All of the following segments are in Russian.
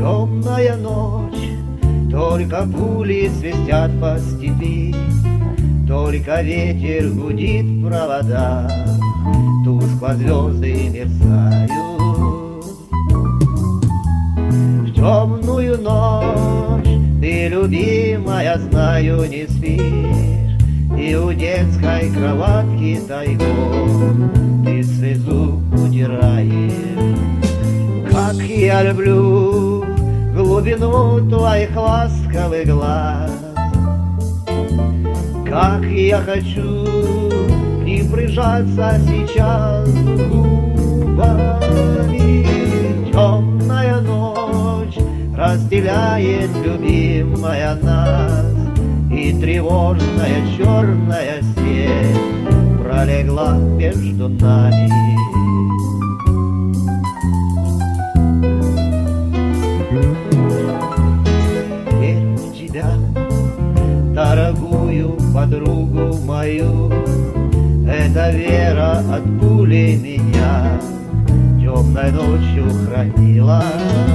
Темная ночь, только пули свистят по степи, только ветер гудит в провода, тускло звезды мерцают. В темную ночь ты, любимая, знаю, не спишь, и у детской кроватки тайком ты слезу утираешь. Как я люблю глубину твоих ласковых глаз, как я хочу к ним прижаться сейчас губами. Темная ночь разделяет, любимая, нас, и тревожная черная сеть пролегла между нами. Верю в тебя, дорогую подругу мою, эта вера от пули меня темной ночью хранила.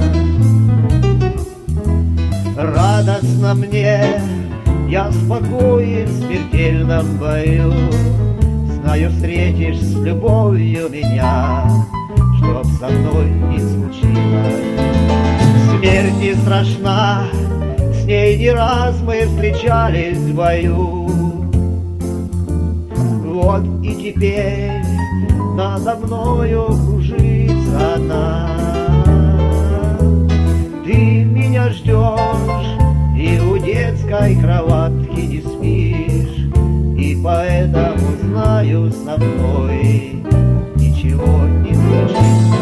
Радостно мне, я спокоен в смертельном бою, знаю, встретишь с любовью меня, чтоб со мной не случилось. Смерть не страшна, с ней не раз мы встречались в бою. Вот и теперь надо мною кружится она. Ты меня ждешь и у детской кроватки не спишь, и поэтому знаю, со мной ничего не случится.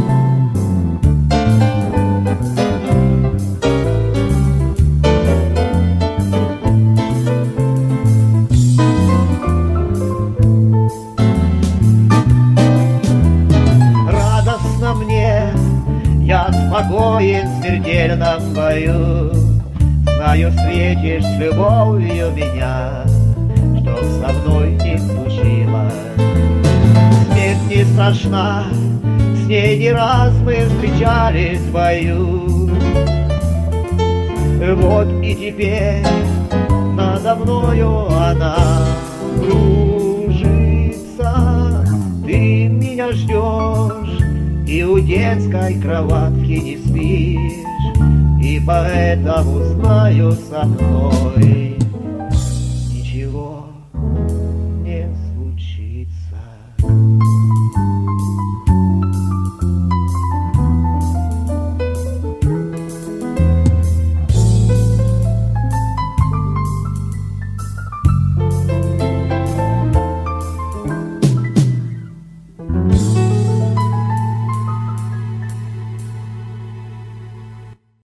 Радостно мне, я спокоен в смертельном бою, знаю, встретишь с любовью меня, чтоб со мной не случилось. Смерть не страшна, с ней не раз мы встречались в бою. Вот и теперь надо мною она кружится. Ты меня ждешь и у детской кроватки не спишь, и поэтому знаю, со мной